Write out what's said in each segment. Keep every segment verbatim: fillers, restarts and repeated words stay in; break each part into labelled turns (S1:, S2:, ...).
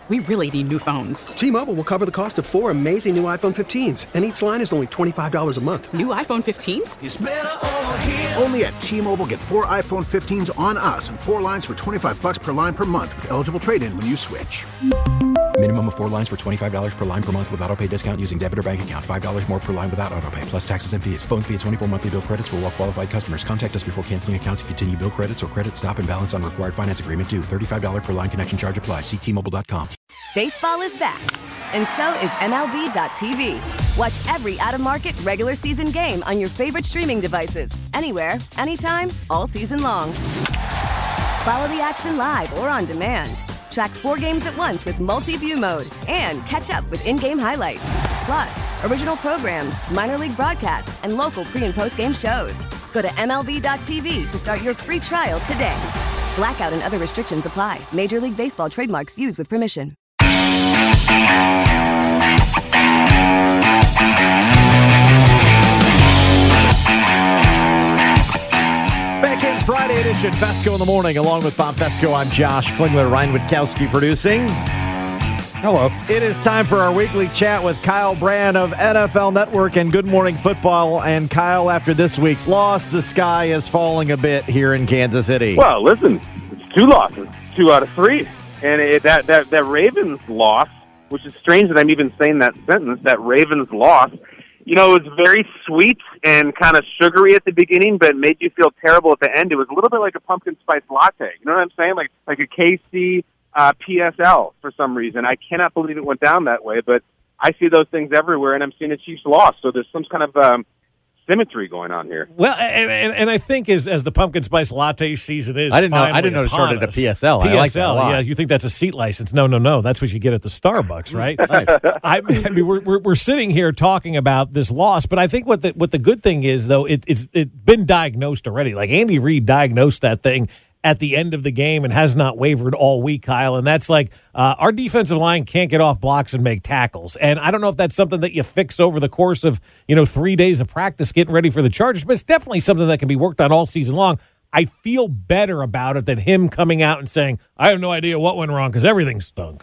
S1: We really need new phones.
S2: T-Mobile will cover the cost of four amazing new iPhone fifteens, and each line is only twenty-five dollars a month.
S1: New iPhone fifteens?
S3: It's better over here.
S4: Only at T-Mobile, get four iPhone fifteens on us and four lines for twenty-five dollars per line per month with eligible trade-in when you switch.
S5: Minimum of four lines for twenty-five dollars per line per month with autopay discount using debit or bank account. five dollars more per line without autopay, plus taxes and fees. Phone fee at twenty-four monthly bill credits for well-qualified customers. Contact us before canceling account to continue bill credits or credit stop and balance on required finance agreement due. thirty-five dollars per line connection charge applies. See T Mobile dot com.
S6: Baseball is back, and so is M L B dot T V. Watch every out-of-market regular season game on your favorite streaming devices. Anywhere, anytime, all season long. Follow the action live or on demand. Track four games at once with multi-view mode and catch up with in-game highlights. Plus, original programs, minor league broadcasts, and local pre- and post-game shows. Go to M L B dot T V to start your free trial today. Blackout and other restrictions apply. Major League Baseball trademarks used with permission.
S7: Back in Friday edition, Fesco in the Morning, along with Bob Fesco. I'm Josh Klingler, Ryan Witkowski producing.
S8: Hello.
S7: It is time for our weekly chat with Kyle Brand of N F L Network and Good Morning Football. And Kyle, after this week's loss, the sky is falling a bit here in Kansas City.
S9: Well, listen, it's two losses, two out of three. And it, that, that, that Ravens loss, which is strange that I'm even saying that sentence, that Ravens loss, you know, it was very sweet and kind of sugary at the beginning, but made you feel terrible at the end. It was a little bit like a pumpkin spice latte. You know what I'm saying? Like like a K C uh, P S L for some reason. I cannot believe it went down that way, but I see those things everywhere, and I'm seeing a Chiefs loss. So there's some kind of um, symmetry going on here.
S8: Well, and, and, and I think as as the pumpkin spice latte season is,
S7: I didn't know. I didn't know it started
S8: us,
S7: a P S L.
S8: P S L,
S7: I like that a lot.
S8: Yeah, you think that's a seat license? No, no, no. That's what you get at the Starbucks, right?
S7: Nice.
S8: I, I mean, we're, we're we're sitting here talking about this loss, but I think what the what the good thing is, though, it, it's it's been diagnosed already. Like Andy Reid diagnosed that thing at the end of the game and has not wavered all week, Kyle. And that's like uh, our defensive line can't get off blocks and make tackles. And I don't know if that's something that you fixed over the course of, you know, three days of practice getting ready for the Chargers, but it's definitely something that can be worked on all season long. I feel better about it than him coming out and saying, I have no idea what went wrong because everything stunk.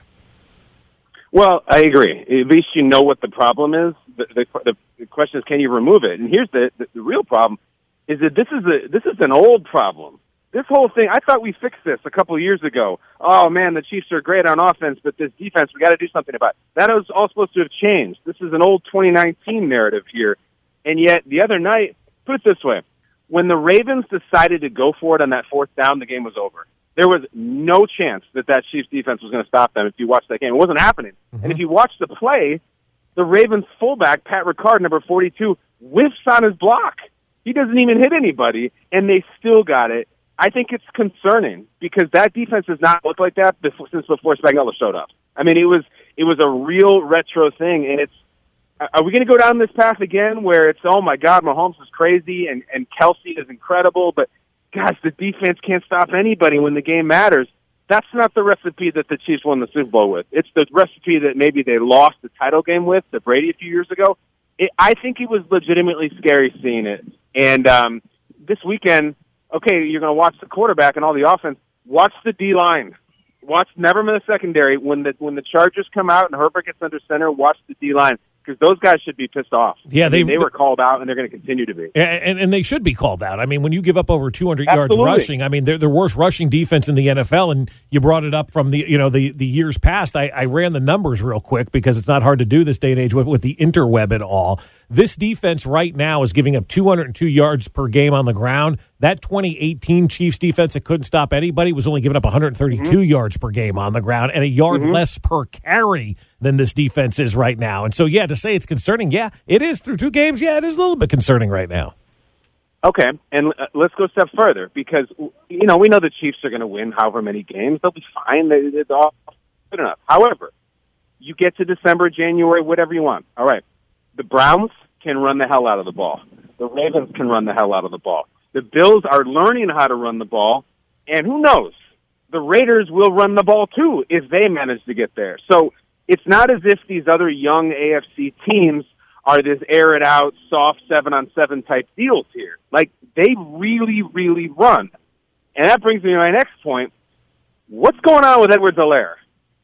S9: Well, I agree. At least you know what the problem is. The, the, the, the question is, can you remove it? And here's the, the, the real problem is that this is a, this is an old problem. This whole thing, I thought we fixed this a couple of years ago. Oh, man, the Chiefs are great on offense, but this defense, we got to do something about it. That was all supposed to have changed. This is an old twenty nineteen narrative here. And yet, the other night, put it this way, when the Ravens decided to go for it on that fourth down, the game was over. There was no chance that that Chiefs defense was going to stop them if you watched that game. It wasn't happening. Mm-hmm. And if you watch the play, the Ravens fullback, Pat Ricard, number forty-two, whiffs on his block. He doesn't even hit anybody, and they still got it. I think it's concerning because that defense has not looked like that before, since before Spagnuolo showed up. I mean, it was it was a real retro thing, and it's. Are we going to go down this path again where it's, oh my God, Mahomes is crazy and and Kelsey is incredible, but gosh, the defense can't stop anybody when the game matters. That's not the recipe that the Chiefs won the Super Bowl with. It's the recipe that maybe they lost the title game with, the Brady a few years ago. It, I think it was legitimately scary seeing it, and um, this weekend. Okay, you're going to watch the quarterback and all the offense. Watch the D-line. Watch Neverman the secondary. When the when the Chargers come out and Herbert gets under center, watch the D-line. Because those guys should be pissed off.
S8: Yeah, they,
S9: I mean, they were called out, and they're going to continue to be.
S8: And, and they should be called out. I mean, when you give up over two hundred
S9: Absolutely.
S8: yards rushing, I mean, they're the worst rushing defense in the N F L. And you brought it up from the you know the, the years past. I, I ran the numbers real quick because it's not hard to do this day and age with, with the interweb and all. This defense right now is giving up two hundred two yards per game on the ground. That twenty eighteen Chiefs defense that couldn't stop anybody was only giving up one hundred thirty-two mm-hmm. yards per game on the ground and a yard mm-hmm. less per carry than this defense is right now. And so, yeah, to say it's concerning, yeah, it is through two games. Yeah, it is a little bit concerning right now.
S9: Okay, and uh, let's go a step further because, you know, we know the Chiefs are going to win however many games. They'll be fine. They, it's all good enough. However, you get to December, January, whatever you want. All right. The Browns can run the hell out of the ball. The Ravens can run the hell out of the ball. The Bills are learning how to run the ball, and who knows? The Raiders will run the ball too if they manage to get there. So it's not as if these other young A F C teams are this air it out, soft seven on seven type deals here. Like they really, really run. And that brings me to my next point. What's going on with Edwards-Helaire?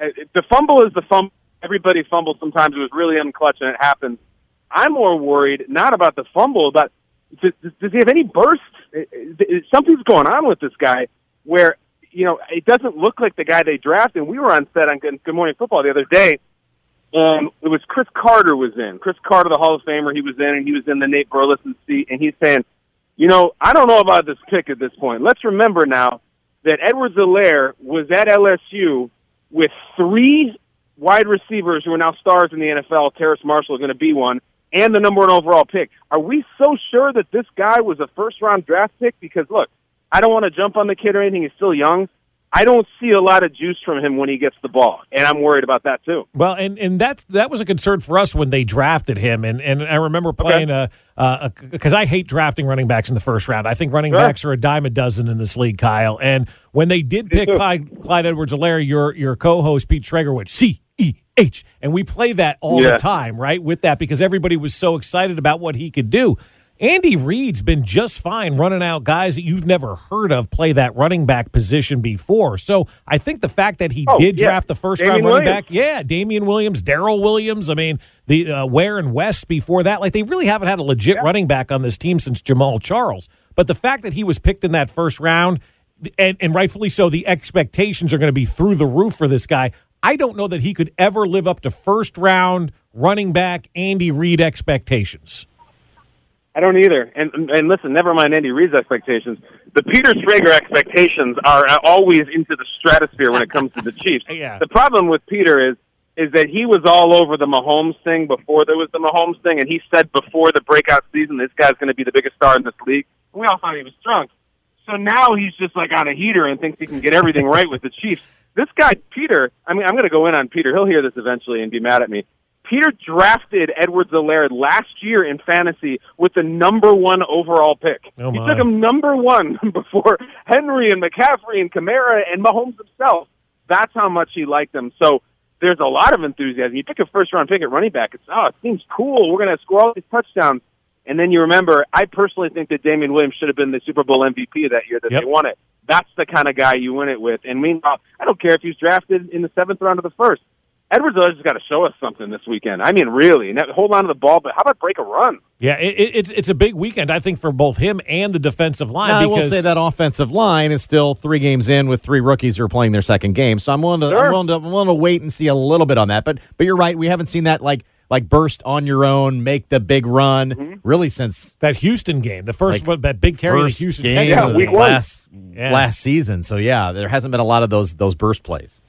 S9: the fumble is the fumble. Everybody fumbles sometimes. It was really unclutch, and it happens. I'm more worried not about the fumble, but does, does he have any burst? Something's going on with this guy where, you know, it doesn't look like the guy they drafted. We were on set on Good Morning Football the other day, and it was Chris Carter was in. Chris Carter, the Hall of Famer, he was in, and he was in the Nate Burleson seat, and he's saying, you know, I don't know about this pick at this point. Let's remember now that Edwards-Helaire was at L S U with three wide receivers who are now stars in the N F L. Terrace Marshall is going to be one, and the number one overall pick. Are we so sure that this guy was a first-round draft pick? Because, look, I don't want to jump on the kid or anything. He's still young. I don't see a lot of juice from him when he gets the ball, and I'm worried about that too.
S8: Well, and, and that's that was a concern for us when they drafted him, and, and I remember playing okay. a because uh, I hate drafting running backs in the first round. I think running sure. backs are a dime a dozen in this league, Kyle. And when they did pick Clyde, Clyde Edwards-Helaire, your your co-host Pete Schrager, C E H, and we play that all yeah. the time, right? With that because everybody was so excited about what he could do. Andy Reid's been just fine running out guys that you've never heard of play that running back position before. So I think the fact that he
S9: oh,
S8: did
S9: yeah.
S8: draft the first-round running back, yeah, Damian Williams, Darrell Williams, I mean, the uh, Ware and West before that, like they really haven't had a legit yeah. running back on this team since Jamal Charles. But the fact that he was picked in that first round, and, and rightfully so, the expectations are going to be through the roof for this guy. I don't know that he could ever live up to first-round running back Andy Reid expectations.
S9: I don't either. And and listen, never mind Andy Reid's expectations. The Peter Schrager expectations are always into the stratosphere when it comes to the Chiefs.
S8: yeah.
S9: The problem with Peter is is that he was all over the Mahomes thing before there was the Mahomes thing, and he said before the breakout season, this guy's going to be the biggest star in this league. We all thought he was drunk. So now he's just like on a heater and thinks he can get everything right with the Chiefs. This guy, Peter, I mean, I'm going to go in on Peter. He'll hear this eventually and be mad at me. Peter drafted Edwards-Helaire last year in fantasy with the number one overall pick.
S8: Oh
S9: he took him number one before Henry and McCaffrey and Kamara and Mahomes himself. That's how much he liked him. So there's a lot of enthusiasm. You pick a first-round pick at running back, it's, oh, it seems cool. We're going to score all these touchdowns. And then you remember, I personally think that Damian Williams should have been the Super Bowl M V P that year that yep. they won it. That's the kind of guy you win it with. And meanwhile, I don't care if he's drafted in the seventh round or the first. Edwards-Helaire has got to show us something this weekend. I mean, really. Hold on to the ball, but how about break a run?
S8: Yeah, it, it's it's a big weekend, I think, for both him and the defensive line.
S7: Now,
S8: because
S7: I will say that offensive line is still three games in with three rookies who are playing their second game. So I'm willing to,
S9: sure.
S7: I'm willing to, I'm willing to wait and see a little bit on that. But but you're right. We haven't seen that like like burst on your own, make the big run, mm-hmm. really since
S8: that Houston game, the first
S7: like,
S8: one, that big carry
S7: first
S8: in Houston
S7: game
S9: yeah,
S7: of
S9: week
S7: last
S8: yeah.
S7: last season. So yeah, there hasn't been a lot of those those burst plays.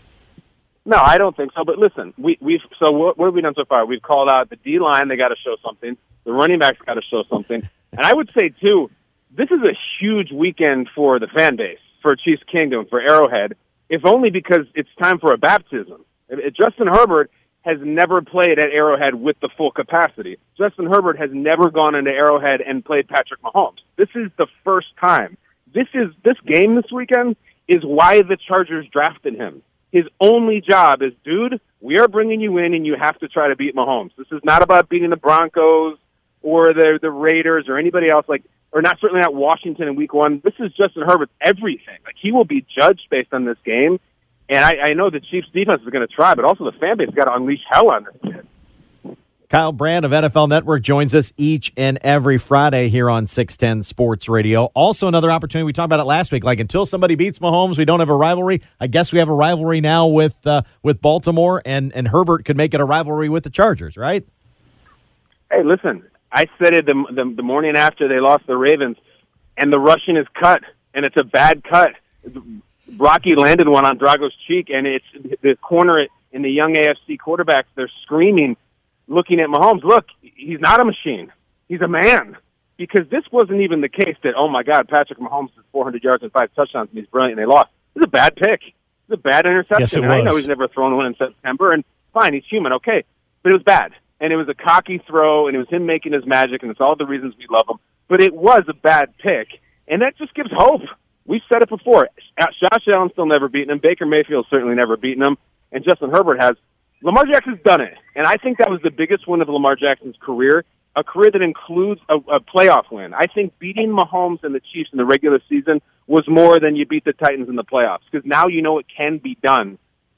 S9: No, I don't think so. But listen, we, we've so what, what have we done so far? We've called out the D line; they got to show something. The running backs got to show something. And I would say too, this is a huge weekend for the fan base, for Chiefs Kingdom, for Arrowhead. If only because it's time for a baptism. Justin Herbert has never played at Arrowhead with the full capacity. Justin Herbert has never gone into Arrowhead and played Patrick Mahomes. This is the first time. This is this game this weekend is why the Chargers drafted him. His only job is, dude, we are bringing you in and you have to try to beat Mahomes. This is not about beating the Broncos or the the Raiders or anybody else, like, or not certainly not Washington in week one. This is Justin Herbert's everything. Like, he will be judged based on this game. And I, I know the Chiefs defense is going to try, but also the fan base has got to unleash hell on this kid.
S7: Kyle Brand of N F L Network joins us each and every Friday here on six ten Sports Radio. Also another opportunity, we talked about it last week, like until somebody beats Mahomes, we don't have a rivalry. I guess we have a rivalry now with uh, with Baltimore, and, and Herbert could make it a rivalry with the Chargers, right?
S9: Hey, listen, I said it the, the, the morning after they lost the Ravens, and the Russian is cut, and it's a bad cut. Rocky landed one on Drago's cheek, and it's the corner in the young A F C quarterbacks, they're screaming, looking at Mahomes, look, he's not a machine. He's a man. Because this wasn't even the case that, oh, my God, Patrick Mahomes has four hundred yards and five touchdowns, and he's brilliant, and they lost. It was a bad pick. It was a bad interception.
S8: Yes, it
S9: and
S8: was.
S9: I know he's never thrown one in September, and fine, he's human, okay. But it was bad. And it was a cocky throw, and it was him making his magic, and it's all the reasons we love him. But it was a bad pick, and that just gives hope. We've said it before. Josh Allen's still never beaten him. Baker Mayfield's certainly never beaten him, and Justin Herbert has. Lamar Jackson's done it, and I think that was the biggest win of Lamar Jackson's career, a career that includes a, a playoff win. I think beating Mahomes and the Chiefs in the regular season was more than you beat the Titans in the playoffs, because now you know it can be done.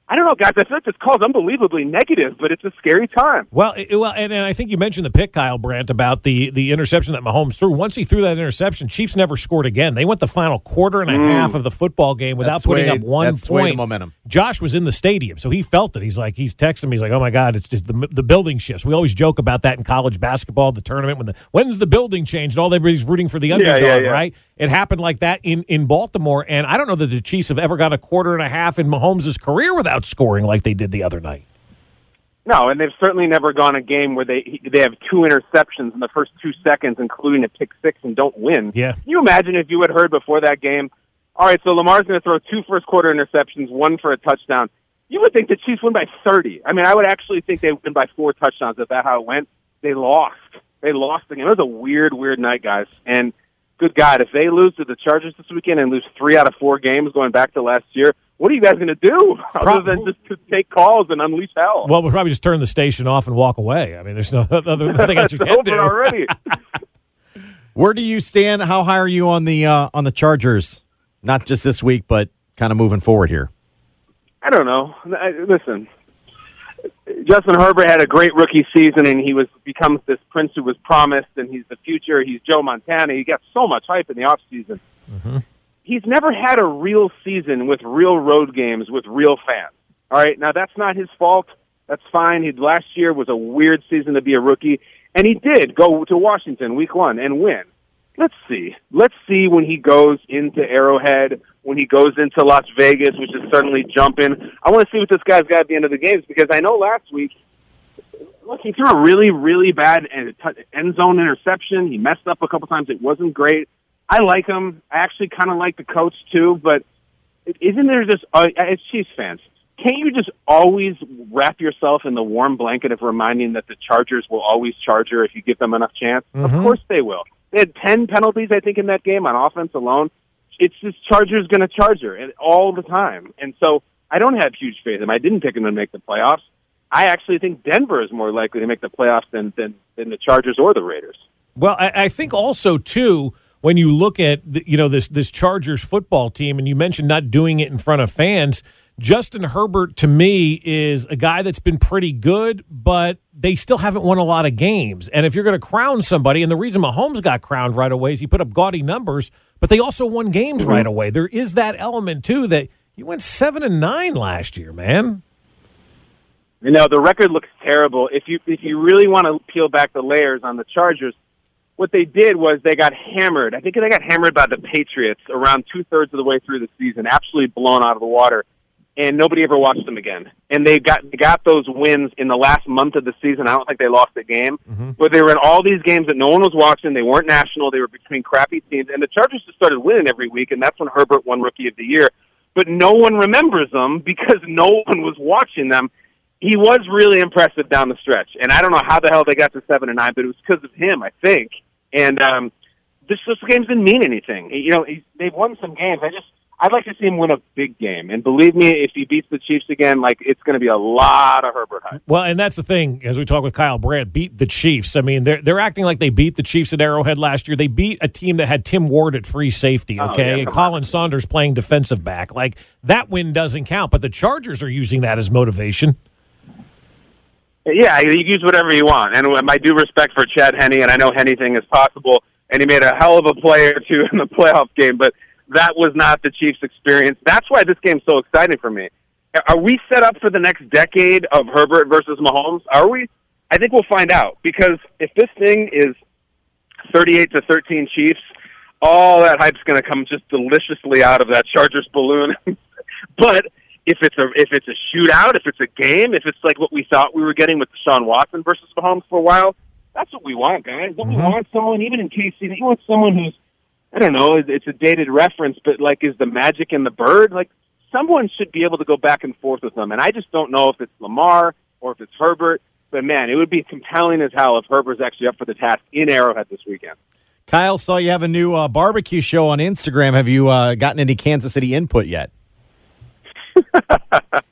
S9: I don't know, guys. I feel like this call's unbelievably negative, but it's a scary time.
S8: Well, it, well, and, and I think you mentioned the pick, Kyle Brandt, about the the interception that Mahomes threw. Once he threw that interception, Chiefs never scored again. They went the final quarter and a
S9: Mm.
S8: half of the football game without
S7: That
S8: putting
S7: swayed-
S8: up one
S7: that swayed
S8: point.
S7: the momentum.
S8: Josh was in the stadium, so he felt it. He's like, he's texting me. He's like, oh my God, it's just the the building shifts. We always joke about that in college basketball, the tournament when the when's the building changed, and all everybody's rooting for the underdog,
S9: yeah, yeah.
S8: right? It happened like that in in Baltimore, and I don't know that the Chiefs have ever got a quarter and a half in Mahomes' career without scoring like they did the other night.
S9: No, and they've certainly never gone a game where they they have two interceptions in the first two seconds, including a pick six, and don't win.
S8: Yeah.
S9: Can you imagine if you had heard before that game, all right, so Lamar's going to throw two first-quarter interceptions, one for a touchdown. You would think the Chiefs win by thirty. I mean, I would actually think they win by four touchdowns if that's how it went. They lost. They lost the game. It was a weird, weird night, guys. And good God, if they lose to the Chargers this weekend and lose three out of four games going back to last year, what are you guys going to do other
S8: Pro-
S9: than just to take calls and unleash hell?
S8: Well, we'll probably just turn the station off and walk away. I mean, there's no other thing else you
S9: It's
S8: can
S9: over
S8: do.
S9: already.
S7: Where do you stand? How high are you on the uh, on the Chargers? Not just this week, but kind of moving forward here.
S9: I don't know. I, listen, Justin Herbert had a great rookie season, and he was becomes this prince who was promised, and he's the future. He's Joe Montana. He got so much hype in the offseason.
S8: Mm-hmm.
S9: He's never had a real season with real road games with real fans. All right, now that's not his fault. That's fine. He, last year was a weird season to be a rookie, and he did go to Washington week one and win. Let's see. Let's see when he goes into Arrowhead, when he goes into Las Vegas, which is certainly jumping. I want to see what this guy's got at the end of the games, because I know last week, look, he threw a really, really bad end zone interception. He messed up a couple times. It wasn't great. I like him. I actually kind of like the coach, too, but isn't there just, uh, as Chiefs fans, can't you just always wrap yourself in the warm blanket of reminding that the Chargers will always Charger if you give them enough chance?
S8: Mm-hmm.
S9: Of course they will. They had ten penalties, I think, in that game on offense alone. It's just Chargers going to Charger and all the time. And so I don't have huge faith in him. I didn't pick him to make the playoffs. I actually think Denver is more likely to make the playoffs than than, than the Chargers or the Raiders.
S8: Well, I, I think also, too, when you look at the, you know this this Chargers football team, and you mentioned not doing it in front of fans, Justin Herbert, to me, is a guy that's been pretty good, but they still haven't won a lot of games. And if you're going to crown somebody, and the reason Mahomes got crowned right away is he put up gaudy numbers, but they also won games
S9: Mm-hmm.
S8: right away. There is that element, too, that you went seven and nine last year, man.
S9: You know, the record looks terrible. If you if you really want to peel back the layers on the Chargers, what they did was they got hammered. I think they got hammered by the Patriots around two-thirds of the way through the season, absolutely blown out of the water. And nobody ever watched them again. And they got they got those wins in the last month of the season. I don't think they lost a game.
S8: Mm-hmm.
S9: But they were in all these games that no one was watching. They weren't national. They were between crappy teams. And the Chargers just started winning every week, and that's when Herbert won Rookie of the Year. But no one remembers them because no one was watching them. He was really impressive down the stretch. And I don't know how the hell they got to seven and nine, but it was because of him, I think. And um, this, this games didn't mean anything. You know, he's, they've won some games. I just... I'd like to see him win a big game. And believe me, if he beats the Chiefs again, like it's going to be a lot of Herbert hype.
S8: Well, and that's the thing, as we talk with Kyle Brandt, beat the Chiefs. I mean, they're they're acting like they beat the Chiefs at Arrowhead last year. They beat a team that had Tim Ward at free safety, okay,
S9: Oh, yeah,
S8: and
S9: come
S8: Colin
S9: on.
S8: Saunders playing defensive back. Like, that win doesn't count, but the Chargers are using that as motivation.
S9: Yeah, you use whatever you want. And my due respect for Chad Henne, and I know anything is possible, and he made a hell of a play or two in the playoff game, but that was not the Chiefs' experience. That's why this game's so exciting for me. Are we set up for the next decade of Herbert versus Mahomes? Are we? I think we'll find out, because if this thing is thirty-eight to thirteen Chiefs, all that hype's going to come just deliciously out of that Chargers balloon. But if it's a if it's a shootout, if it's a game, if it's like what we thought we were getting with Deshaun Watson versus Mahomes for a while, that's what we want, guys. Don't
S8: Mm-hmm.
S9: we want someone, even in K C, you want someone who's, I don't know, it's a dated reference, but like, is the magic in the bird? Like, someone should be able to go back and forth with them. And I just don't know if it's Lamar or if it's Herbert. But, man, it would be compelling as hell if Herbert's actually up for the task in Arrowhead this weekend.
S7: Kyle, saw you have a new uh, barbecue show on Instagram. Have you uh, gotten any Kansas City input yet?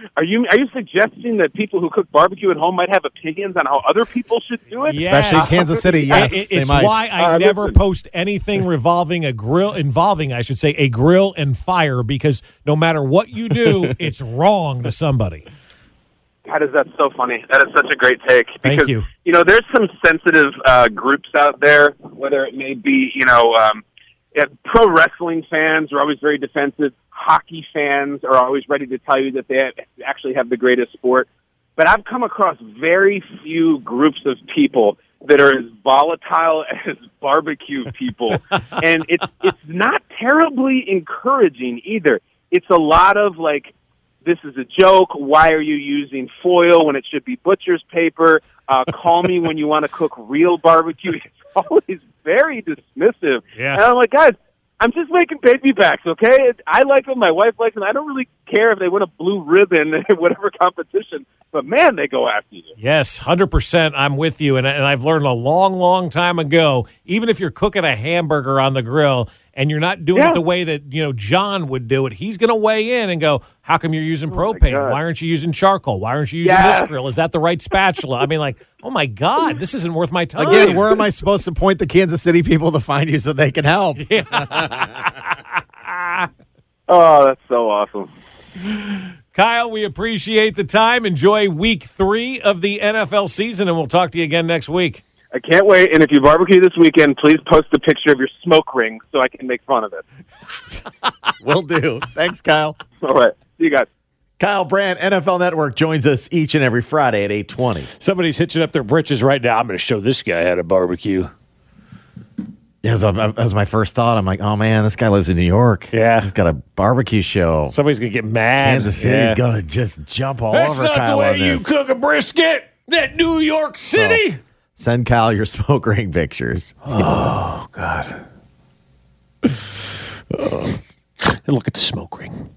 S9: Are you are you suggesting that people who cook barbecue at home might have opinions on how other people should do it?
S8: Yes.
S7: Especially Kansas City, yes,
S8: It-
S7: they
S8: it's
S7: might.
S8: why I
S9: Uh,
S8: never
S9: listen.
S8: post anything revolving a grill, involving, I should say, a grill and fire, because no matter what you do, it's wrong to somebody.
S9: God, is that so funny? That is such a great take.
S8: Thank
S9: Because,
S8: you.
S9: You know, there's some sensitive uh, groups out there, whether it may be, you know, um, yeah, pro wrestling fans are always very defensive. Hockey fans are always ready to tell you that they have, actually have the greatest sport. But I've come across very few groups of people that are as volatile as barbecue people. And it's it's not terribly encouraging either. It's a lot of, like, this is a joke. Why are you using foil when it should be butcher's paper? Uh, call me when you want to cook real barbecue. It's always very dismissive.
S8: Yeah.
S9: And I'm like, guys, I'm just making baby backs, okay? I like them. My wife likes them. I don't really care if they win a blue ribbon in whatever competition. But, man, they go after you.
S8: Yes, one hundred percent. I'm with you. And, and I've learned a long, long time ago, even if you're cooking a hamburger on the grill and you're not doing
S9: Yeah.
S8: it the way that, you know, John would do it, he's going to weigh in and go, how come you're using propane?
S9: God.
S8: Why aren't you using charcoal? Why aren't you using
S9: Yes.
S8: this grill? Is that the right spatula? I mean, like, oh, my God, this isn't worth my time.
S7: Again, where am I supposed to point the Kansas City people to find you so they can help?
S9: Oh, that's so awesome.
S8: Kyle, we appreciate the time. Enjoy week three of the N F L season, and we'll talk to you again next week.
S9: I can't wait. And if you barbecue this weekend, please post a picture of your smoke ring so I can make fun of it.
S7: Will do. Thanks, Kyle.
S9: All right. See you guys.
S7: Kyle Brandt, N F L Network, joins us each and every Friday at eight twenty.
S8: Somebody's hitching up their britches right now. I'm going to show this guy how to barbecue.
S7: Yeah, that was my first thought. I'm like, oh, man, this guy lives in New York.
S8: Yeah.
S7: He's got a barbecue show.
S8: Somebody's going to get mad.
S7: Kansas City's
S8: Yeah.
S7: going to just jump all
S8: That's
S7: over
S8: not
S7: Kyle
S8: the way
S7: on
S8: you
S7: this.
S8: cook a brisket. That New York City.
S7: So, send Kyle your smoke ring pictures.
S8: Oh, God. Look at the smoke ring.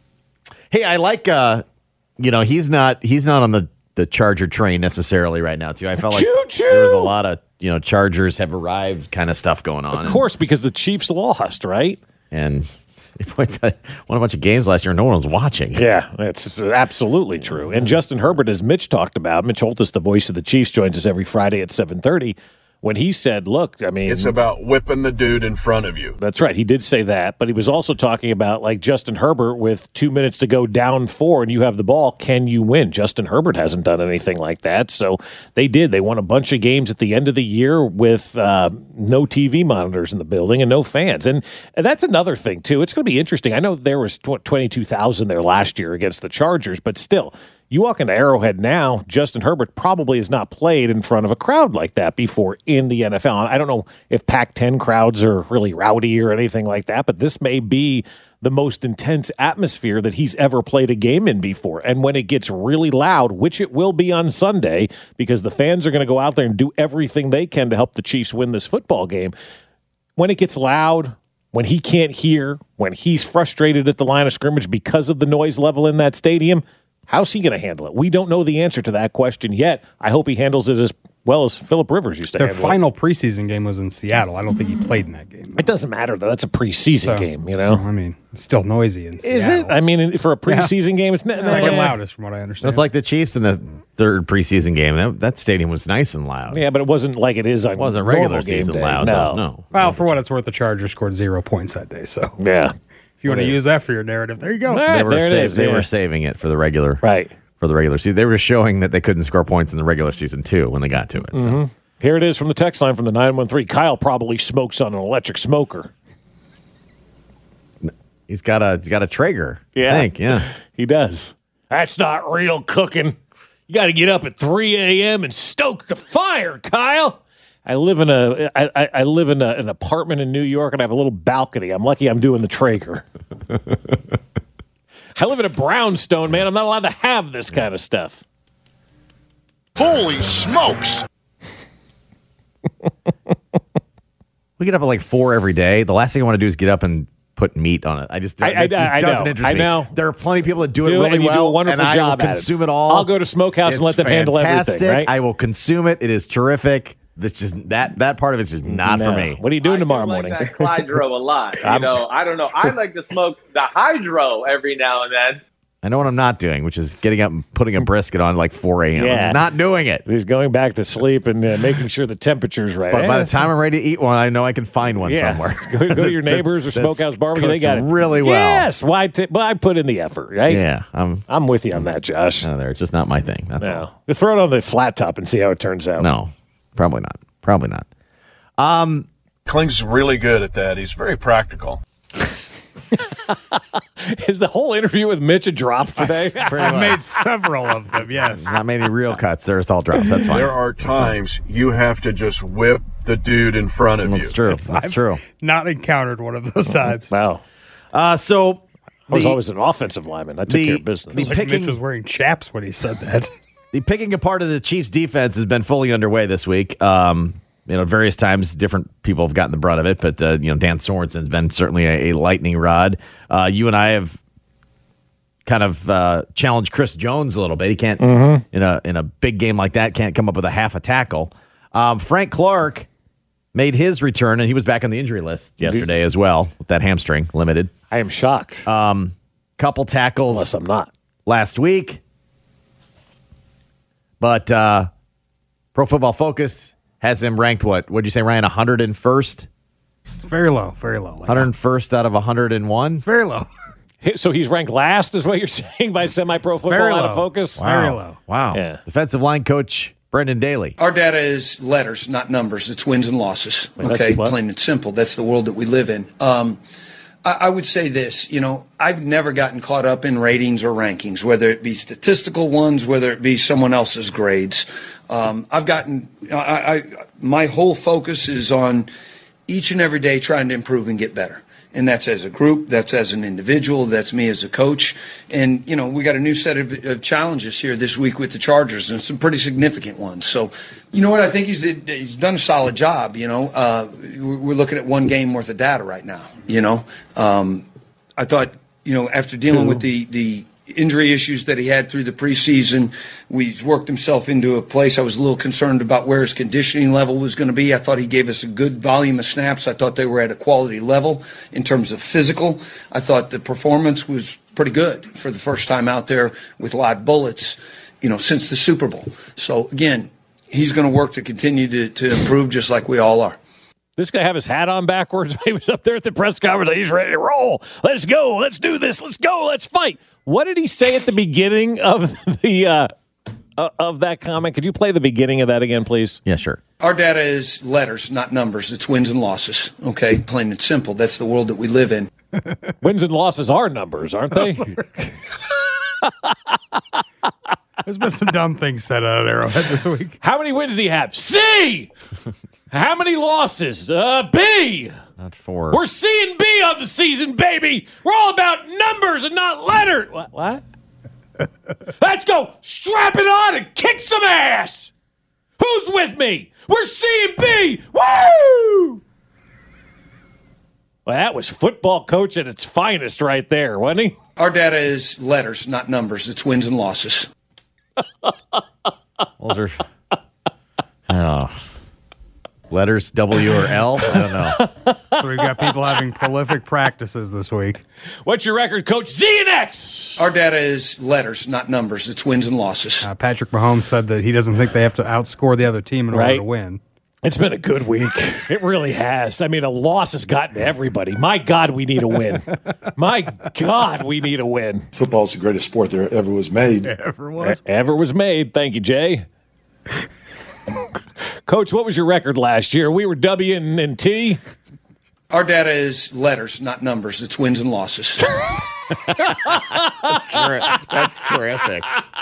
S7: Hey, I like, uh, you know, he's not he's not on the, the Charger train necessarally right now, too. I felt like
S8: Choo-choo!
S7: there's a lot of, you know, Chargers have arrived kind of stuff going on.
S8: Of course, because the Chiefs lost, right?
S7: And he points out, won a bunch of games last year, no one was watching.
S8: Yeah, that's absolutely true. And Justin Herbert, as Mitch talked about, Mitch Holtis, the voice of the Chiefs, joins us every Friday at seven thirty. When he said, look, I mean,
S3: It's about whipping the dude in front of you.
S8: that's right. He did say that, but he was also talking about, like, Justin Herbert with two minutes to go down four and you have the ball. Can you win? Justin Herbert hasn't done anything like that. So they did. They won a bunch of games at the end of the year with uh, no T V monitors in the building and no fans. And, and that's another thing, too. It's going to be interesting. I know there was twenty-two thousand there last year against the Chargers, but still, you walk into Arrowhead now, Justin Herbert probably has not played in front of a crowd like that before in the N F L. I don't know if Pac ten crowds are really rowdy or anything like that, but this may be the most intense atmosphere that he's ever played a game in before. And when it gets really loud, which it will be on Sunday, because the fans are going to go out there and do everything they can to help the Chiefs win this football game, when it gets loud, when he can't hear, when he's frustrated at the line of scrimmage because of the noise level in that stadium, how's he going to handle it? We don't know the answer to that question yet. I hope he handles it as well as Phillip Rivers used to
S10: Their
S8: handle it.
S10: final preseason game was in Seattle. I don't think he played in that game.
S8: It doesn't matter, though. That's a preseason
S10: So,
S8: game, you know?
S10: I mean, it's still noisy in Seattle.
S8: Is it? I mean, for a preseason game, it's not.
S10: Second
S8: nah.
S10: loudest, from what I understand.
S7: It's like the Chiefs in the third preseason game. That, that stadium was nice and loud.
S8: Yeah, but it wasn't like it is on
S7: It wasn't
S8: normal
S7: regular
S8: game
S7: season
S8: day.
S7: loud.
S8: No.
S7: No. no.
S10: Well, for what it's worth, the Chargers scored zero points that day. So
S8: Yeah.
S10: if you want to use that for your narrative, there you go.
S8: Nah.
S7: They were
S8: there it
S7: sa-
S8: is,
S7: they
S8: yeah.
S7: were saving it for the regular
S8: Right.
S7: for the regular season. They were showing that they couldn't score points in the regular season too when they got to it. So
S8: Here it is from the text line from the nine one three. Kyle probably smokes on an electric smoker.
S7: he's got a he's got a Traeger.
S8: Yeah.
S7: I think, yeah.
S8: He does. That's not real cooking. You got to get up at three a.m. and stoke the fire, Kyle. I live in a I, I, I live in a, an apartment in New York, and I have a little balcony. I'm lucky I'm doing the Traeger. I live in a brownstone, man. I'm not allowed to have this kind of stuff.
S3: Holy smokes!
S7: We get up at like four every day. The last thing I want to do is get up and put meat on it. I just
S8: I- I-
S7: it just
S8: I
S7: doesn't
S8: know.
S7: interest
S8: I
S7: me.
S8: know.
S7: There are plenty of people that do,
S8: Do
S7: it
S8: it,
S7: really
S8: and you do
S7: well,
S8: a wonderful
S7: and
S8: job
S7: I
S8: at
S7: will
S8: it.
S7: consume it all.
S8: I'll go to Smokehouse and
S7: It's
S8: let them handle everything,
S7: fantastic.
S8: right?
S7: I will consume it. It is terrific. This just that that part of it's just not for
S8: No.
S7: me.
S8: What are you doing
S11: I do
S8: tomorrow
S11: like
S8: morning?
S11: that Clydro a lot. You
S8: I'm-
S11: know, I don't know. I like to smoke the hydro every now and then.
S7: I know what I'm not doing, which is getting up and putting a brisket on like four a.m.
S8: Yeah.
S7: I'm just not doing it.
S8: He's going back to sleep and uh, making sure the temperature's right.
S7: But
S8: eh?
S7: by the time I'm ready to eat one, I know I can find one
S8: yeah.
S7: somewhere.
S8: go, go to your neighbors or
S7: That's-
S8: Smokehouse Barbecue. They got it
S7: cooked really well.
S8: Yes. Why? T- well, I put in the effort, right?
S7: Yeah, I'm.
S8: I'm with you on that, Josh.
S7: No, there, it's just not my thing. That's
S8: No.
S7: all.
S8: You throw it on the flat top and see how it turns out.
S7: No, probably not. Probably not. Um,
S3: Kling's really good at that. He's very practical.
S8: Is the whole interview with Mitch a drop today?
S10: I've made several of them, yes.
S7: Not many real cuts. There's all drops. That's fine.
S3: There are times you have to just whip the dude in front of you.
S7: That's true. That's
S10: I've
S7: true.
S10: Not encountered one of those times.
S8: Wow.
S7: Uh, so
S8: I was
S7: the-
S8: always an offensive lineman. I took
S7: the-
S8: care of business.
S7: the
S10: Like
S7: picking-
S10: Mitch was wearing chaps when he said that.
S7: The picking apart of the Chiefs' defense has been fully underway this week. Um, you know, various times different people have gotten the brunt of it, but uh, you know, Dan Sorensen's been certainly a, a lightning rod. Uh, you and I have kind of uh, challenged Chris Jones a little bit. He can't
S8: Mm-hmm.
S7: in a in a big game like that can't come up with a half a tackle. Um, Frank Clark made his return, and he was back on the injury list yesterday as well with that hamstring limited.
S8: I am shocked.
S7: Um, couple tackles
S8: Unless I'm not.
S7: last week. But uh, Pro Football Focus has him ranked, what? What'd you say, Ryan? one hundred first?
S10: It's very low, very low. Like
S7: one hundred first out of one hundred one?
S10: Very low.
S8: So he's ranked last, is what you're saying, by semi-pro football
S10: very
S8: out
S10: low.
S8: of focus?
S10: Very low.
S7: Wow.
S8: Yeah.
S7: Defensive line coach Brendan Daly.
S11: Our data is letters, not numbers. It's wins and losses.
S8: Wait, that's
S11: Okay,
S8: what?
S11: plain and simple. That's the world that we live in. Um, I, I would say this, you know, I've never gotten caught up in ratings or rankings, whether it be statistical ones, whether it be someone else's grades. Um, I've gotten, I, I, my whole focus is on each and every day trying to improve and get better. And that's as a group, that's as an individual, that's me as a coach. And, you know, we got a new set of, of challenges here this week with the Chargers, and some pretty significant ones. So, you know what, I think he's he's done a solid job, you know. Uh, we're looking at one game worth of data right now, you know. Um, I thought, you know, after dealing
S8: Two.
S11: with the, the injury issues that he had through the preseason, he's worked himself into a place. I was a little concerned about where his conditioning level was going to be. I thought he gave us a good volume of snaps. I thought they were at a quality level in terms of physical. I thought the performance was pretty good for the first time out there with live bullets, you know, since the Super Bowl. So again, he's going to work to continue to, to improve just like we all are.
S8: This guy have his hat on backwards. He was up there at the press conference. He's ready to roll. Let's go. Let's do this. Let's go. Let's fight. What did he say at the beginning of the uh, uh, of that comment? Could you play the beginning of that again, please?
S7: Yeah, sure.
S11: Our data is letters, not numbers. It's wins and losses. Okay, plain and simple. That's the world that we live in.
S8: Wins and losses are numbers, aren't they?
S10: There's been some dumb things said out at Arrowhead this week.
S8: How many wins does he have? C. How many losses? Uh, B.
S7: Not four.
S8: We're C and B on the season, baby. We're all about numbers and not letters. What? What? Let's go. Strap it on and kick some ass. Who's with me? We're C and B. Woo! Well, that was football coach at its finest right there, wasn't he?
S11: Our data is letters, not numbers. It's wins and losses.
S7: Those are oh. letters W or L? I don't know.
S10: So we've got people having prolific practices this week.
S8: What's your record, Coach? Z and X.
S11: Our data is letters, not numbers. It's wins and losses.
S10: Uh, Patrick Mahomes said that he doesn't think they have to outscore the other team in order
S8: Right.
S10: to win.
S8: It's been a good week. It really has. I mean, a loss has gotten to everybody. My God, we need a win. My God, we need a win.
S12: Football's the greatest sport there ever was made.
S10: Ever was.
S8: Ever was made. Thank you, Jay. Coach, what was your record last year? We were W and, and T.
S11: Our data is letters, not numbers. It's wins and losses.
S7: That's, ter- that's terrific.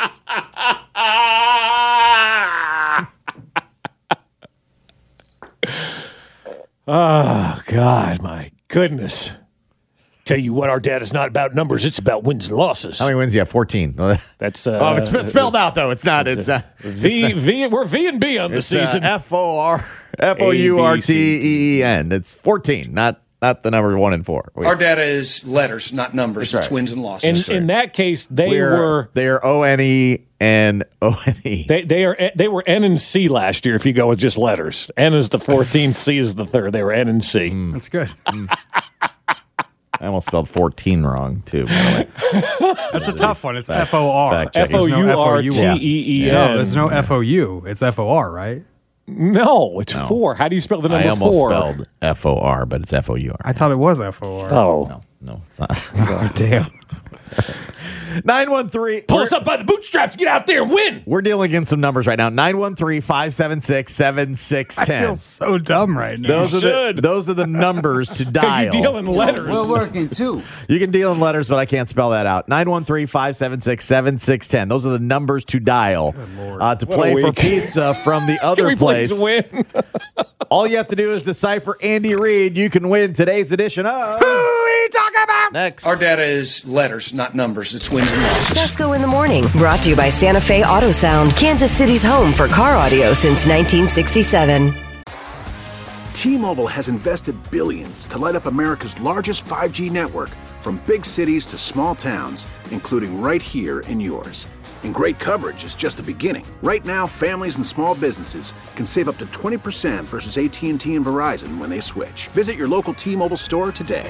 S8: Oh, God, my goodness. Tell you what, our data's not about numbers. It's about wins and losses.
S7: How many wins do you have? fourteen.
S8: That's uh,
S7: oh, it's sp- spelled out, though. It's not. It's, uh,
S8: V,
S7: it's, uh,
S8: V, we're V and B on the
S7: it's,
S8: season.
S7: Uh, F O R F O U R T E E N. It's fourteen, not not the number one and four. We,
S11: Our data is letters, not numbers.
S7: That's
S11: It's
S7: right.
S11: wins and losses.
S8: in, in that case, they
S7: we're-
S8: were
S7: they are O N E and O N E.
S8: they they are they were N and C last year. If you go with just letters, N is the fourteenth, C is the third. They were N and C.
S10: That's good.
S7: I almost spelled fourteen wrong, too, by the way.
S10: That's a tough one. It's F O R.
S8: F O U R T E E N.
S10: No, there's no F O U. It's F O R, right?
S8: No, it's
S7: No.
S8: four. How do you spell the number
S7: I almost
S8: four?
S7: spelled F O R, but it's F O U R.
S10: I thought it was F O R.
S8: Oh.
S7: No, no, it's not.
S10: Oh, damn.
S7: nine one three.
S8: Pull us up by the bootstraps. Get out there and win.
S7: We're dealing in some numbers right now. nine one three, five seven six, seven six one
S10: I
S7: zero.
S10: feel so dumb right now.
S7: Those are, the, those are the numbers to dial.
S8: Because you deal in letters.
S13: We're working too.
S7: You can deal in letters, but I can't spell that out. nine one three, five seven six, seven six one zero. Those are the numbers to dial. Uh, to
S8: What a
S7: play for
S8: week.
S7: pizza from the other
S8: Can we
S7: place.
S8: please win?
S7: All you have to do is decipher Andy Reid. You can win today's edition of...
S10: Who are you talking about?
S7: Next.
S11: Our data is letters, not numbers. It's wins and losses.
S14: Fesco in the Morning, brought to you by Santa Fe Auto Sound, Kansas City's home for car audio since nineteen sixty-seven.
S4: T-Mobile has invested billions to light up America's largest five G network, from big cities to small towns, including right here in yours. And great coverage is just the beginning. Right now, families and small businesses can save up to twenty percent versus A T and T and Verizon when they switch. Visit your local T-Mobile store today.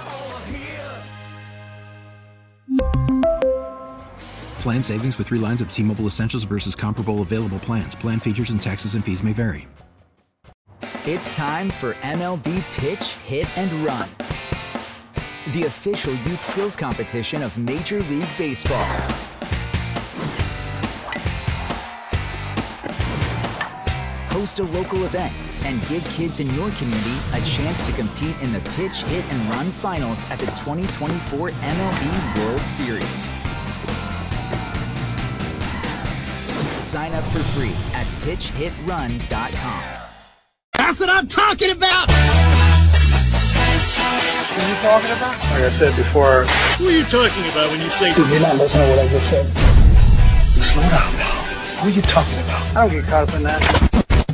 S5: Plan savings with three lines of T-Mobile Essentials versus comparable available plans. Plan features and taxes and fees may vary.
S13: It's time for M L B Pitch, Hit, and Run, the official youth skills competition of Major League Baseball. Host a local event and give kids in your community a chance to compete in the Pitch, Hit, and Run finals at the twenty twenty-four M L B World Series. Sign up for free at pitch hit run dot com.
S15: That's what I'm talking about!
S16: What are you talking about? Like I said before.
S15: Who are you talking about when you say...
S16: Dude, you're not listening to what I just said. Slow down, pal. What are you talking about? I don't get caught up in that.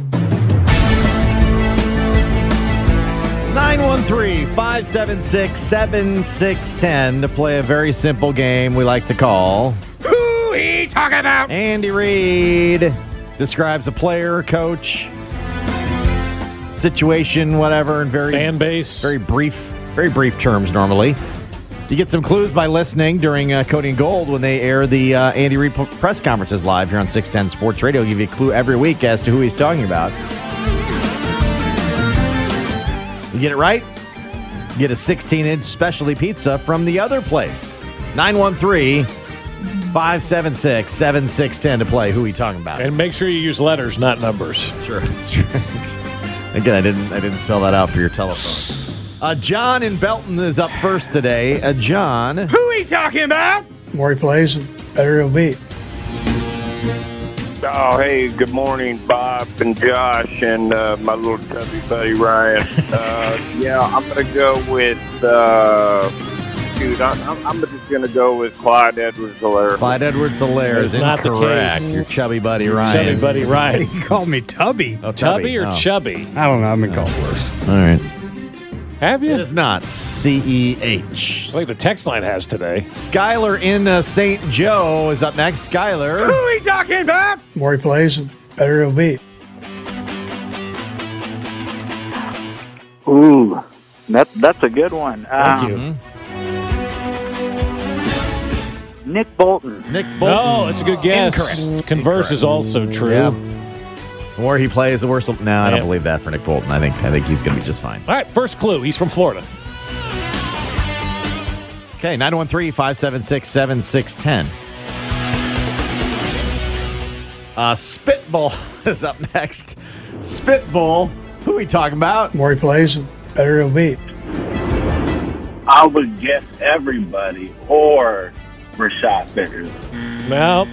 S7: nine one three, five seven six, seven six one zero to play a very simple game we like to call...
S10: Who are you talking about?
S7: Andy Reid describes a player, coach, situation, whatever, in very
S8: fan base,
S7: very brief, very brief terms. Normally, you get some clues by listening during uh, Cody and Gold when they air the uh, Andy Reid p- press conferences live here on six ten Sports Radio. I'll give you a clue every week as to who he's talking about. You get it right, you get a sixteen inch specialty pizza from the other place. nine one three, five seven six, seven six one zero to play. Who are you talking about?
S8: And make sure you use letters, not numbers.
S7: Sure, that's true. Again, I didn't I didn't spell that out for your telephone. Uh, John in Belton is up first today. Uh, John.
S10: Who are you talking about?
S16: The more he plays, the better he'll be.
S9: Oh, hey, good morning, Bob and Josh and uh, my little chubby buddy Ryan. Uh, yeah, I'm going to go with, uh, dude, I'm, I'm just going to go with Clyde Edwards-Helaire.
S7: Clyde Edwards-Helaire is
S8: not the
S7: incorrect.
S8: case.
S7: Your chubby buddy Ryan.
S8: Chubby buddy Ryan.
S10: You called me Tubby.
S7: Oh,
S8: Tubby or
S7: oh.
S8: Chubby?
S10: I don't know. I've been called worse.
S7: All right.
S8: Have you?
S7: It is not C E H.
S8: I think the text line has today.
S7: Skyler in uh, Saint Joe is up next. Skyler.
S10: Who are you talking about?
S16: The more he plays, the better he'll be.
S17: Ooh, that, that's a good one.
S8: Thank
S17: um,
S8: you.
S17: Nick Bolton.
S7: Nick Bolton.
S8: No, it's a good guess.
S7: Incorrect.
S8: Converse is also true.
S7: Yeah. The more he plays, the worse. No, I don't
S8: Yeah.
S7: believe that for Nick Bolton. I think I think he's going to be just fine.
S8: All right, first clue. He's from Florida.
S7: Okay, nine one three, five seven six, seven six one zero. Uh, Spitbull is up next. Spitbull. Who are we talking about?
S16: The more he plays, the better he'll be.
S9: I would guess everybody or Rashad Fenton.
S8: Well,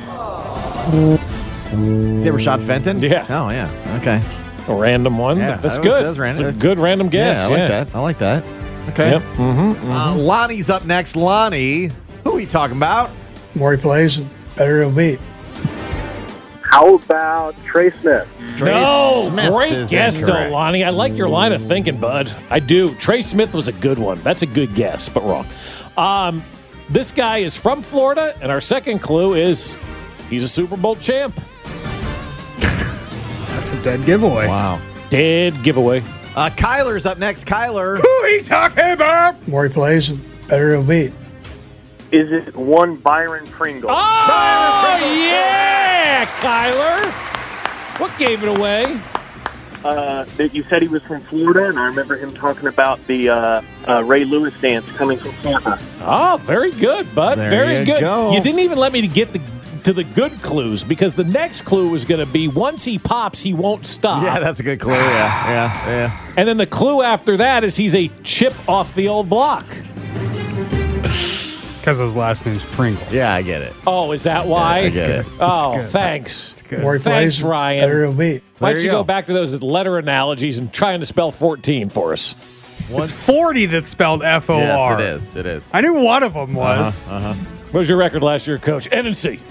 S7: Is it Rashad Fenton?
S8: Yeah.
S7: Oh, yeah. Okay.
S8: a random one.
S7: Yeah,
S8: That's
S7: that was-
S8: good.
S7: that was random.
S8: It's a good random guess.
S7: Yeah, I like that. I like that. Okay.
S8: Yep. Mm-hmm,
S7: Uh,
S8: mm-hmm.
S7: Lonnie's up next. Lonnie, who are we talking about?
S16: The more he plays, the better he'll be.
S9: How about Trey Smith?
S7: Trey
S8: no,
S7: Smith
S8: great
S7: is
S8: guess, though,
S7: incorrect.
S8: Lonnie. I like your line of thinking, bud. I do. Trey Smith was a good one. That's a good guess, but wrong. Um, this guy is from Florida, and our second clue is he's a Super Bowl champ.
S10: That's a dead giveaway.
S7: Wow.
S8: Dead giveaway.
S7: Uh, Kyler's up next. Kyler.
S10: Who he talking about?
S16: More he plays, the better it'll be.
S17: Is it one Byron Pringle?
S8: Oh,
S7: Byron Pringle.
S8: yeah, Kyler. What gave it away?
S17: Uh, that you said he was from Florida, and I remember him talking about the uh, uh, Ray Lewis dance coming from Florida.
S8: Oh, very good, bud.
S7: There
S8: very
S7: you
S8: good.
S7: go.
S8: You didn't even let me get the to the good clues because the next clue was going to be once he pops, he won't stop.
S7: Yeah, that's a good clue. Yeah, yeah, yeah.
S8: And then the clue after that is he's a chip off the old block.
S10: Because his last name's Pringle.
S7: Yeah, I get it.
S8: Oh, is that why?
S7: Yeah, I get it.
S8: Oh,
S10: good.
S8: thanks.
S10: It's good.
S16: More he
S8: Thanks,
S16: plays,
S8: Ryan.
S16: the better it'll be.
S8: Why
S7: There
S8: don't
S7: you
S8: you go.
S7: go.
S8: back to those letter analogies and trying to spell fourteen for us?
S10: It's forty that's spelled F O R.
S7: Yes, it is. It is.
S10: I knew one of them was.
S7: Uh-huh, uh-huh.
S8: What was your record last year, Coach? N and C.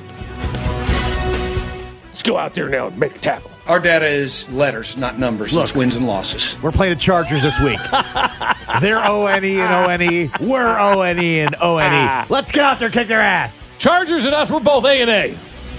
S8: Let's go out there now and make a tackle.
S11: Our data is letters, not numbers.
S7: Look.
S11: It's wins and losses.
S7: We're playing the Chargers this week. They're O N E and O N E. We're O N E and O N E. Let's get out there and kick their ass.
S8: Chargers and us, we're both A and A.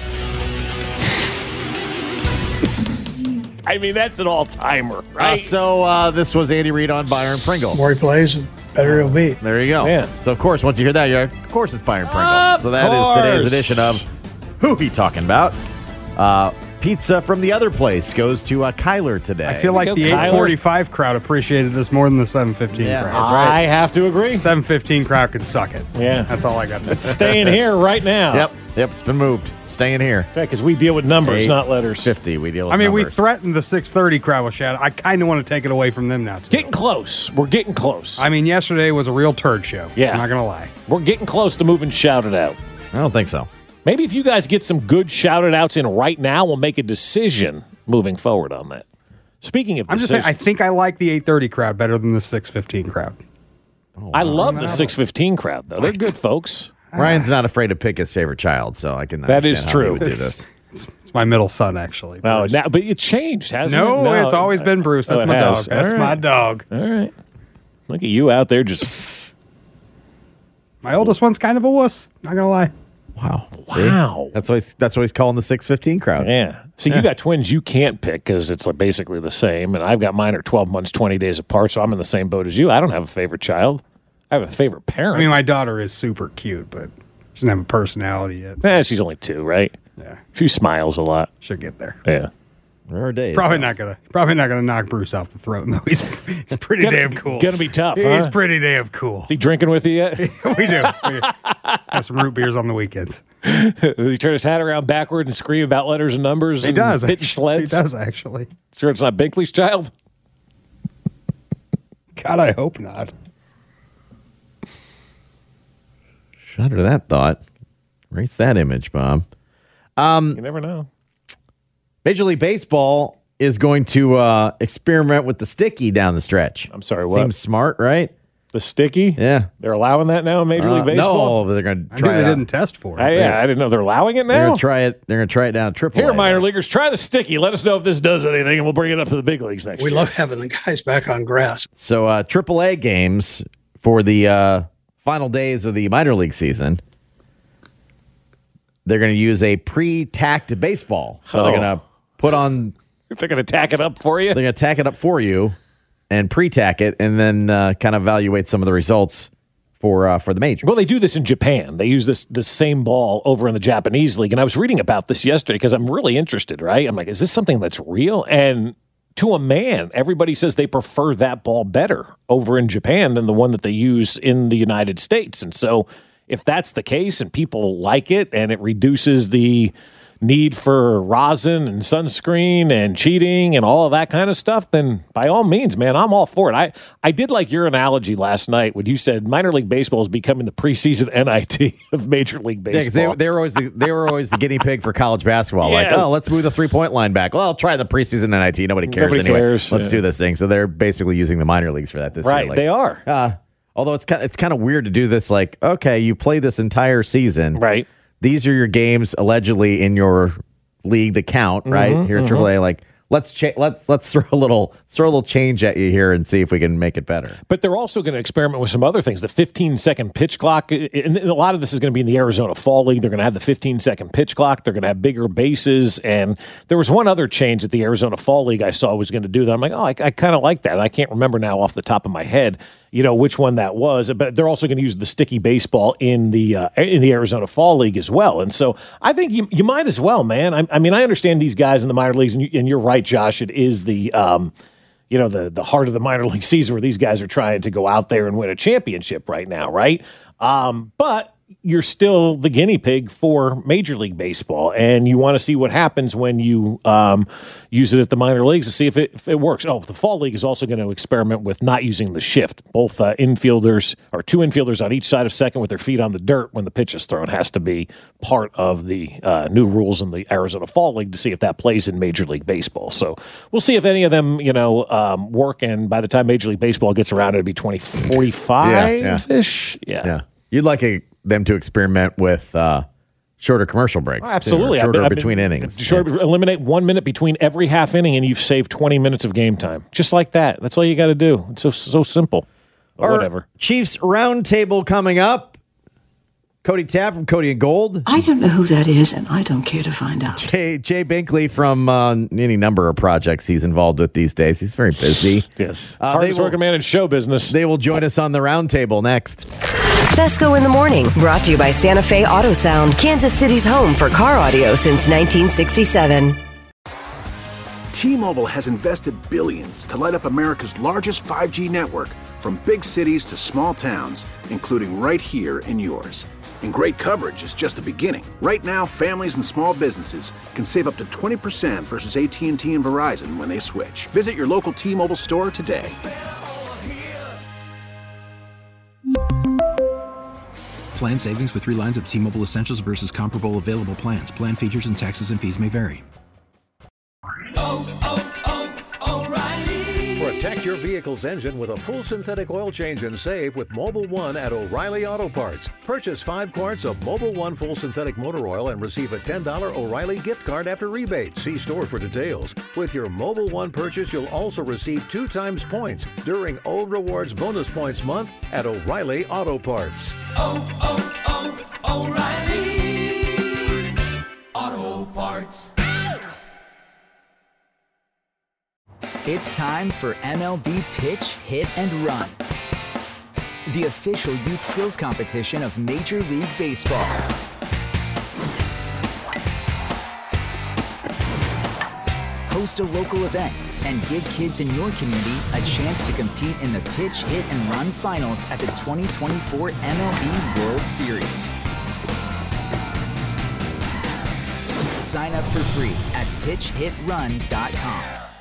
S8: I mean, that's an all-timer, right?
S7: Uh, so uh, this was Andy Reid on Byron Pringle.
S16: More he plays, the better it'll be.
S7: There you go.
S8: Yeah.
S7: So, of course, once you hear that, you're like, of course it's Byron Pringle.
S8: Of
S7: so that is today's
S8: course.
S7: edition of Who He Talking About. Uh, pizza from the other place goes to uh, Kyler today.
S10: I feel like
S8: go,
S10: the
S8: Kyler.
S10: eight forty-five crowd appreciated this more than the seven fifteen
S7: Yeah,
S10: crowd.
S7: that's right.
S8: I have to agree.
S10: seven fifteen crowd can suck it.
S8: Yeah.
S10: That's all I got to
S8: It's
S10: say.
S8: staying here right now.
S7: Yep. Yep. It's been moved. Staying here.
S8: Because we deal with numbers,
S7: eight
S8: not letters.
S7: fifty. We deal with
S10: I mean,
S7: numbers.
S10: we threatened the six thirty crowd with Shadow. I kind of want to take it away from them now, too.
S8: Getting close. We're getting close.
S10: I mean, yesterday was a real turd show.
S8: Yeah.
S10: I'm not going to lie.
S8: We're getting close to moving Shout It Out.
S7: I don't think so.
S8: Maybe if you guys get some good Shout It Outs in right now, we'll make a decision moving forward on that. Speaking of
S10: I'm just saying,
S8: decisions,
S10: I think I like the eight thirty crowd better than the six fifteen crowd.
S8: I love the six fifteen crowd, though. They're good folks.
S7: Ryan's not afraid to pick his favorite child, so I can.
S8: That is
S7: understand how he
S8: true.
S7: would do
S10: It's,
S7: this.
S10: it's, it's my middle son, actually.
S8: No,
S10: Bruce.
S8: now, but it changed, hasn't
S10: no,
S8: it?
S10: it's always been Bruce. That's
S8: Oh, it
S10: my
S8: has.
S10: dog. That's
S8: All
S10: my
S8: right.
S10: dog.
S8: All right. Look at you out there just.
S10: My oldest one's kind of a wuss. Not going to lie.
S7: Wow.
S8: Wow.
S7: See? That's why he's, that's why he's calling the six fifteen crowd.
S8: Yeah. See, you got twins you can't pick because it's like basically the same, and I've got mine are twelve months, twenty days apart, so I'm in the same boat as you. I don't have a favorite child. I have a favorite parent.
S10: I mean, my daughter is super cute, but she doesn't have a personality yet.
S8: Eh, she's only two, right?
S10: Yeah.
S8: She smiles a lot.
S10: She'll get there.
S8: Yeah.
S7: There are days.
S10: Probably not gonna. Probably not gonna knock Bruce off the throne though. He's he's pretty
S8: Gonna-
S10: damn cool.
S8: gonna be tough,
S10: He's
S8: huh?
S10: pretty damn cool.
S8: Is he drinking with you yet?
S10: we do. We have some root beers on the weekends.
S8: Does he turn his hat around backward and scream about letters and numbers?
S10: He
S8: and
S10: does.
S8: hitting
S10: actually.
S8: sleds?
S10: He does actually.
S8: Sure, it's not Binkley's child.
S10: God, I hope not.
S7: Shudder that thought. Erase that image, Bob. Um,
S8: You never know.
S7: Major League Baseball is going to uh, experiment with the sticky down the stretch.
S8: I'm sorry, what?
S7: Seems smart, right?
S8: The sticky?
S7: Yeah.
S8: They're allowing that now in Major
S7: Uh,
S8: League Baseball?
S7: No, but they're going to
S10: I
S7: try
S10: knew
S7: it
S10: they
S7: out.
S10: didn't test for it.
S8: I, yeah, I didn't know they're allowing it
S7: They're
S8: now.
S7: going to try it. They're going to try it down at Triple
S8: Here,
S7: A.
S8: minor leaguers, try the sticky. Let us know if this does anything, and we'll bring it up to the big leagues next
S16: We
S8: year.
S16: love having the guys back on grass.
S7: So uh, Triple A games for the uh, final days of the minor league season, they're going to use a pre-tacked baseball. So they're
S8: Oh.
S7: going to put on.
S8: They're going to tack it up for you?
S7: They're going to tack it up for you and pre-tack it, and then uh, kind of evaluate some of the results for uh, for the major.
S8: Well, they do this in Japan. They use this this same ball over in the Japanese league. And I was reading about this yesterday because I'm really interested, right? I'm like, is this something that's real? And to a man, everybody says they prefer that ball better over in Japan than the one that they use in the United States. And so if that's the case and people like it and it reduces the need for rosin and sunscreen and cheating and all of that kind of stuff, then by all means, man, I'm all for it. I, I did like your analogy last night when you said minor league baseball is becoming the preseason N I T of Major League
S7: Yeah, because
S8: Baseball.
S7: they, they were always the, they were always the guinea pig for college basketball. Like,
S8: Yes.
S7: oh, let's move the three point line back. Well, I'll try the preseason N I T. Nobody cares
S8: Nobody
S7: anyway.
S8: cares,
S7: Let's
S8: yeah.
S7: do this thing. So they're basically using the minor leagues for that this
S8: Right,
S7: year. Like,
S8: they are.
S7: Uh, although it's kind it's kind of weird to do this. Like, okay, you play this entire season.
S8: Right.
S7: These are your games allegedly in your league that count. Right
S8: Mhm,
S7: here at
S8: mhm.
S7: Triple A. Like, let's cha- let's let's throw a little throw a little change at you here and see if we can make it better.
S8: But they're also going to experiment with some other things. The fifteen-second pitch clock, and a lot of this is going to be in the Arizona Fall League. They're going to have the fifteen-second pitch clock. They're going to have bigger bases. And there was one other change that the Arizona Fall League I saw was going to do that. I'm like, oh, I, I kind of like that. I can't remember now off the top of my head, you know, which one that was. But they're also going to use the sticky baseball in the uh, in the Arizona Fall League as well. And so I think you you might as well, man. I, I mean, I understand these guys in the minor leagues, and, you, and you're right, Josh. It is the um, you know the the heart of the minor league season where these guys are trying to go out there and win a championship right now, right? Um, but you're still the guinea pig for Major League Baseball, and you want to see what happens when you um, use it at the minor leagues to see if it, if it works. Oh, the Fall League is also going to experiment with not using the shift. Both uh, infielders, or two infielders on each side of second with their feet on the dirt when the pitch is thrown, has to be part of the uh, new rules in the Arizona Fall League to see if that plays in Major League Baseball. So we'll see if any of them, you know, um, work, and by the time Major League Baseball gets around, it'll be twenty forty-five-ish.
S7: Yeah,
S8: Yeah.
S7: yeah. You'd like a, them to experiment with uh, shorter commercial breaks.
S8: Oh, absolutely.
S7: Too, shorter
S8: I've been,
S7: between
S8: I've been,
S7: innings.
S8: Short, yeah. Eliminate one minute between every half inning, and you've saved twenty minutes of game time. Just like that. That's all you got to do. It's so so simple. Or
S7: Our
S8: whatever.
S7: Chiefs roundtable coming up. Cody Tapp from Cody and Gold.
S18: I don't know who that is, and I don't care to find out.
S7: Jay, Jay Binkley from uh, any number of projects he's involved with these days. He's very busy.
S8: Yes.
S7: Uh,
S8: Hardest
S7: will,
S8: working man in show business.
S7: They will join us on the roundtable next.
S14: Fesco in the Morning, brought to you by Santa Fe Auto Sound, Kansas City's home for car audio since nineteen sixty-seven.
S4: T-Mobile has invested billions to light up America's largest five G network, from big cities to small towns, including right here in yours. And great coverage is just the beginning. Right now, families and small businesses can save up to twenty percent versus A T and T and Verizon when they switch. Visit your local T-Mobile store today.
S5: Plan savings with three lines of T-Mobile Essentials versus comparable available plans. Plan features and taxes and fees may vary.
S19: Protect your vehicle's engine with a full synthetic oil change and save with Mobil one at O'Reilly Auto Parts. Purchase five quarts of Mobil one full synthetic motor oil and receive a ten dollars O'Reilly gift card after rebate. See store for details. With your Mobil one purchase, you'll also receive two times points during O Rewards Bonus Points Month at O'Reilly Auto Parts.
S20: Oh, oh, oh, O'Reilly Auto Parts.
S13: It's time for M L B Pitch, Hit, and Run, the official youth skills competition of Major League Baseball. Host a local event and give kids in your community a chance to compete in the Pitch, Hit, and Run finals at the twenty twenty-four M L B World Series. Sign up for free at pitch hit run dot com.